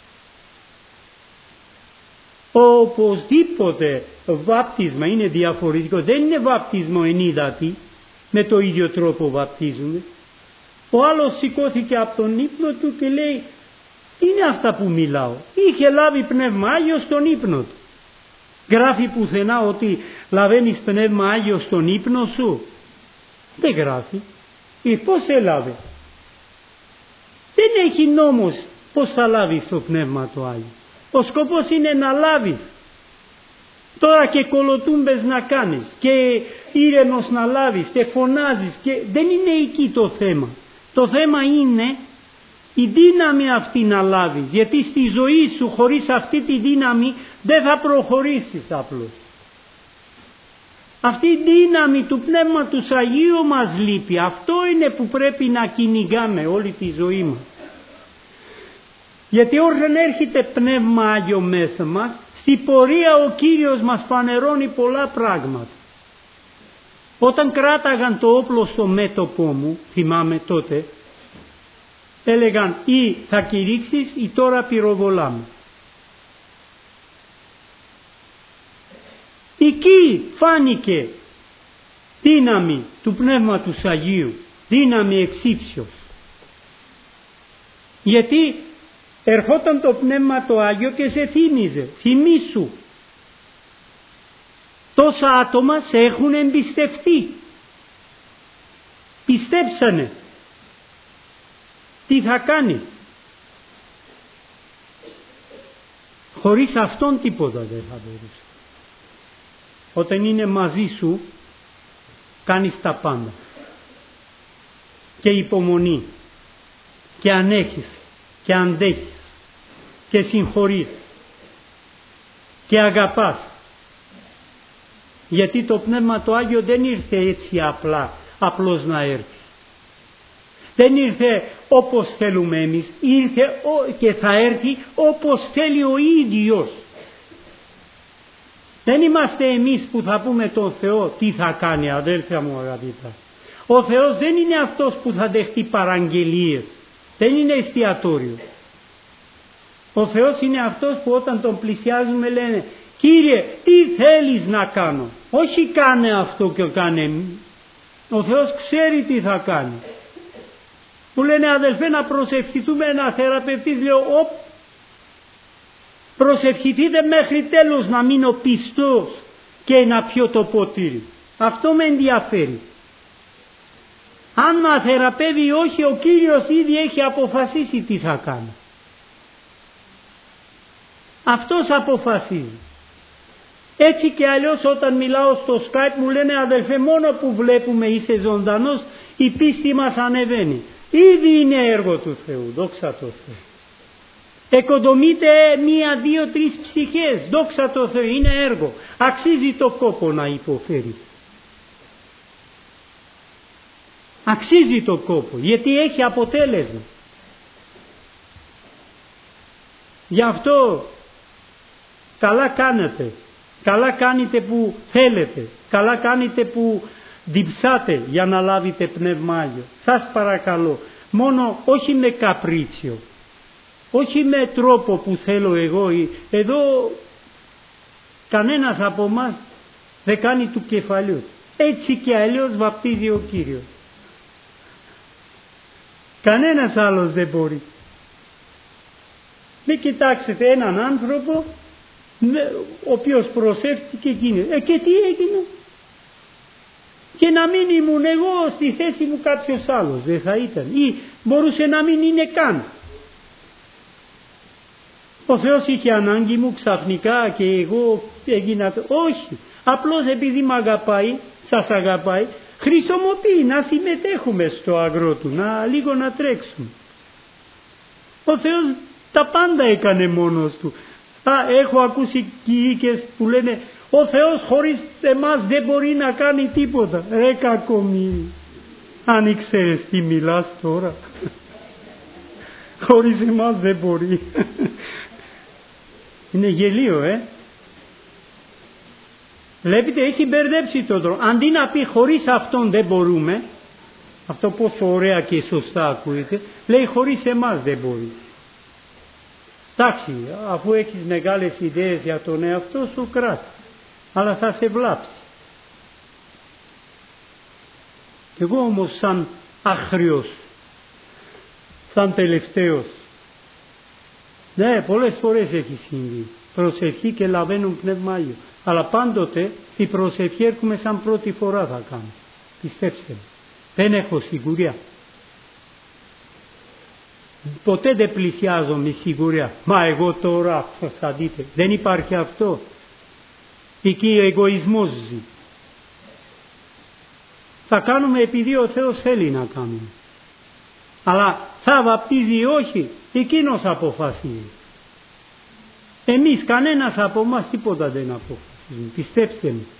Οπωσδήποτε βάπτισμα είναι διαφορετικό. Δεν είναι βάπτισμα εν ύδατι, με το ίδιο τρόπο βαπτίζουμε. Ο άλλος σηκώθηκε από τον ύπνο του και λέει, τι είναι αυτά που μιλάω? Είχε λάβει Πνεύμα Άγιο στον ύπνο του. Γράφει πουθενά ότι λαβαίνεις Πνεύμα Άγιο στον ύπνο σου? Δεν γράφει. Πώς έλαβε? Δεν έχει νόμος πώς θα λάβεις το Πνεύμα το Άγιο. Ο σκοπός είναι να λάβεις. Τώρα και κολοτούμπες να κάνεις και ήρεμος να λάβεις και φωνάζεις, και δεν είναι εκεί το θέμα. Το θέμα είναι η δύναμη αυτή να λάβεις, γιατί στη ζωή σου χωρίς αυτή τη δύναμη δεν θα προχωρήσεις απλώς. Αυτή η δύναμη του Πνεύματος Αγίου μας λείπει. Αυτό είναι που πρέπει να κυνηγάμε όλη τη ζωή μας. Γιατί όταν έρχεται Πνεύμα Άγιο μέσα μας, στην πορεία ο Κύριος μας φανερώνει πολλά πράγματα. Όταν κράταγαν το όπλο στο μέτωπό μου, θυμάμαι τότε, έλεγαν ή θα κηρύξεις ή τώρα πυροβολάμε. Εκεί φάνηκε δύναμη του Πνεύματος Αγίου, δύναμη εξύψεως. Γιατί ερχόταν το Πνεύμα το Άγιο και σε θύμιζε. Θυμήσου, τόσα άτομα σε έχουν εμπιστευτεί. Πιστέψανε. Τι θα κάνεις? Χωρίς αυτόν τίποτα δεν θα μπορούσε. Όταν είναι μαζί σου κάνεις τα πάντα. Και υπομονή. Και ανέχεις. Και αντέχεις. Και συγχωρείς. Και αγαπάς. Γιατί το Πνεύμα το Άγιο δεν ήρθε έτσι απλώς να έρθει. Δεν ήρθε όπως θέλουμε εμείς, ήρθε και θα έρθει όπως θέλει ο ίδιος. Δεν είμαστε εμείς που θα πούμε τον Θεό τι θα κάνει, αδέλφια μου αγαπητά. Ο Θεός δεν είναι αυτός που θα δεχτεί παραγγελίες, δεν είναι εστιατόριο. Ο Θεός είναι αυτός που όταν τον πλησιάζουμε λένε Κύριε, τι θέλεις να κάνω? Όχι κάνε αυτό και κάνε. Ο Θεός ξέρει τι θα κάνει. Που λένε αδελφέ να προσευχηθούμε, ένα θεραπευτής λέω προσευχηθείτε μέχρι τέλος να μείνω πιστός και να πιω το ποτήρι. Αυτό με ενδιαφέρει. Αν με θεραπεύει όχι, ο Κύριος ήδη έχει αποφασίσει τι θα κάνει. Αυτός αποφασίζει. Έτσι και αλλιώς όταν μιλάω στο Skype μου λένε αδελφέ μόνο που βλέπουμε είσαι ζωντανός η πίστη μας ανεβαίνει. Ήδη είναι έργο του Θεού, δόξα τω Θεώ. Εκοδομείται 1, 2, 3 ψυχές, δόξα τω Θεώ, είναι έργο. Αξίζει το κόπο να υποφέρεις. Αξίζει το κόπο γιατί έχει αποτέλεσμα. Γι' αυτό καλά κάνετε. Καλά κάνετε που θέλετε. Καλά κάνετε που διψάτε για να λάβετε Πνεύμα Άγιο. Σας παρακαλώ. Μόνο όχι με καπρίτσιο. Όχι με τρόπο που θέλω εγώ. Εδώ κανένας από εμάς δεν κάνει του κεφαλιού. Έτσι και αλλιώς βαπτίζει ο Κύριος. Κανένας άλλος δεν μπορεί. Μην κοιτάξετε έναν άνθρωπο ο οποίος προσεύχθηκε εκείνο. Και τι έγινε? Και να μην ήμουν εγώ στη θέση μου κάποιος άλλος. Δεν θα ήταν. Ή μπορούσε να μην είναι καν. Ο Θεός είχε ανάγκη μου ξαφνικά και εγώ έγινα. Όχι. Απλώς επειδή με αγαπάει, σας αγαπάει, χρησιμοποιεί να συμμετέχουμε στο αγρό του, λίγο να τρέξουμε. Ο Θεός τα πάντα έκανε μόνος του. Έχω ακούσει κηρύκες που λένε ο Θεός χωρίς εμάς δεν μπορεί να κάνει τίποτα. Ρε κακομοίρη, αν ήξερες τι μιλάς τώρα. Χωρίς εμάς δεν μπορεί. Είναι γελίο Βλέπετε έχει μπερδέψει τον τρόπο. Αντί να πει χωρίς αυτόν δεν μπορούμε, αυτό πόσο ωραία και σωστά ακούγεται, λέει χωρίς εμάς δεν μπορεί. Εντάξει, αφού έχεις μεγάλες ιδέες για τον εαυτό σου κράτη, αλλά θα σε βλάψει. Και εγώ όμως σαν άχριος, σαν τελευταίος, ναι, πολλές φορές έχει συμβεί. Προσευχή και λαβαίνουν Πνεύμα Άγιο. Αλλά πάντοτε στη προσευχή έρχομαι σαν πρώτη φορά θα κάνω. Πιστέψτε με. Δεν έχω σιγουριά. Ποτέ δεν πλησιάζω με σιγουριά. Μα εγώ τώρα θα δείτε. Δεν υπάρχει αυτό. Εκεί ο εγωισμός ζει. Θα κάνουμε επειδή ο Θεός θέλει να κάνουμε. Αλλά θα βαπτίζει όχι. Εκείνος αποφασίζει. Εμείς κανένας από εμάς τίποτα δεν αποφασίζουμε. Πιστέψτε με.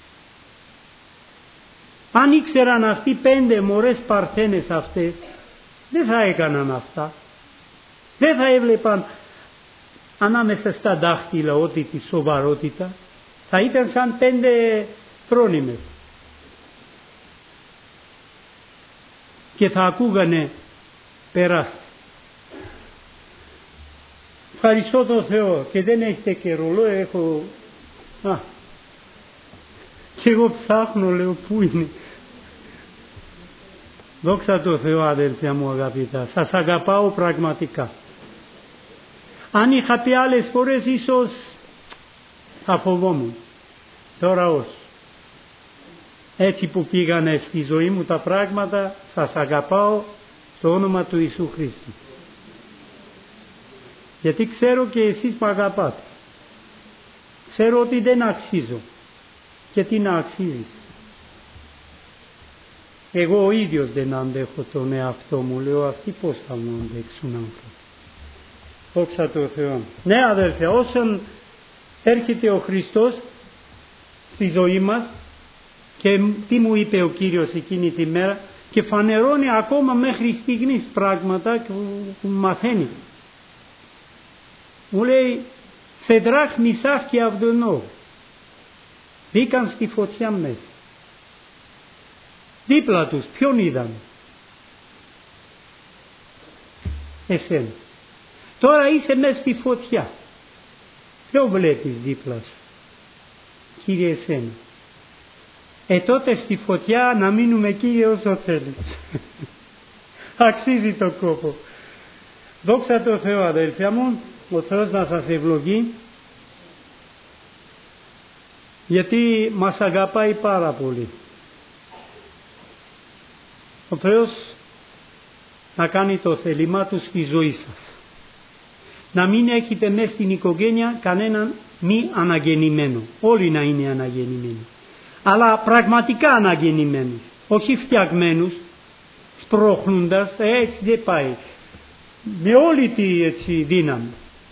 Αν ήξεραν αυτοί 5 μωρές παρθένες αυτές, δεν θα έκαναν αυτά. Δεν θα έβλεπαν ανάμεσα στα δάχτυλα ό,τι τη σοβαρότητα. Θα ήταν σαν 5 φρόνιμες. Και θα ακούγανε περάστε. Ευχαριστώ τον Θεό και δεν έχετε και ρολόι, έχω... Και εγώ ψάχνω, λέω, πού είναι. Δόξα τω Θεώ αδέλφια μου αγαπητά, σας αγαπάω πραγματικά. Αν είχα πει άλλες φορές ίσως θα φοβόμουν. Τώρα όχι. Έτσι που πήγανε στη ζωή μου τα πράγματα, σας αγαπάω στο όνομα του Ιησού Χριστού. Γιατί ξέρω και εσείς με αγαπάτε. Ξέρω ότι δεν αξίζω. Και τι να αξίζεις. Εγώ ο ίδιος δεν αντέχω τον εαυτό μου. Λέω αυτοί πώς θα μου αντέξουν άνθρωποι. Δόξα τω Θεώ. Ναι αδέρφια, όσον έρχεται ο Χριστός στη ζωή μας και τι μου είπε ο Κύριος εκείνη τη μέρα, και φανερώνει ακόμα μέχρι στιγμής πράγματα που μαθαίνει. Μου λέει Σεδράχ, Μισάχ και Αβδενόγ μπήκαν στη φωτιά μέσα. Δίπλα τους ποιον είδαν? Εσένα. Τώρα είσαι μέσα στη φωτιά. Ποιο βλέπεις δίπλα σου? Κύριε εσένα. Τότε στη φωτιά να μείνουμε, Κύριε, όσο θέλεις. Αξίζει το κόπο. Δόξα τω Θεώ, αδέλφια μου, ο Θεός να σας ευλογεί, γιατί μας αγαπάει πάρα πολύ. Ο Θεός να κάνει το θέλημά Του στη ζωή σας. Να μην έχετε μέσα στην οικογένεια κανέναν μη αναγεννημένο. Όλοι να είναι αναγεννημένοι. Αλλά πραγματικά αναγεννημένους. Όχι φτιαγμένους, σπρώχνοντας, έτσι δεν πάει. Με όλη τη δύναμη.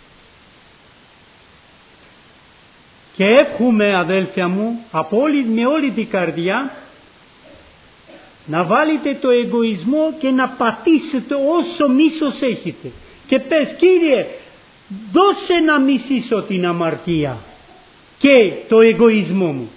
Και εύχομαι, αδέλφια μου, με όλη την καρδιά, να βάλετε το εγωισμό και να πατήσετε όσο μίσος έχετε. Και πες, Κύριε, δώσε να μισήσω την αμαρτία και το εγωισμό μου.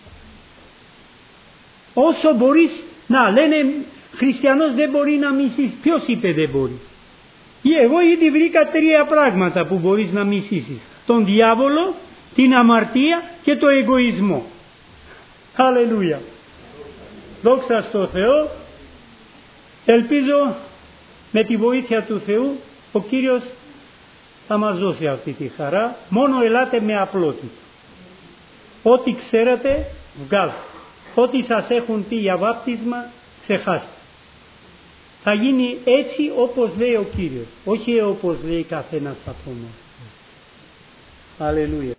Όσο μπορείς, να λένε χριστιανός δεν μπορεί να μισήσει. Ποιος είπε δεν μπορεί? Εγώ ήδη βρήκα 3 πράγματα που μπορείς να μισήσεις. Τον διάβολο, την αμαρτία και το εγωισμό. Αλληλούια. Δόξα στο Θεό. Ελπίζω με τη βοήθεια του Θεού ο Κύριος θα μας δώσει αυτή τη χαρά. Μόνο ελάτε με απλότητα. Ό,τι ξέρετε βγάλτε. Ό,τι σας έχουν πει για βάπτισμα ξεχάστε. Θα γίνει έτσι όπως λέει ο Κύριος. Όχι όπως λέει καθένας από μας. Αλληλούια.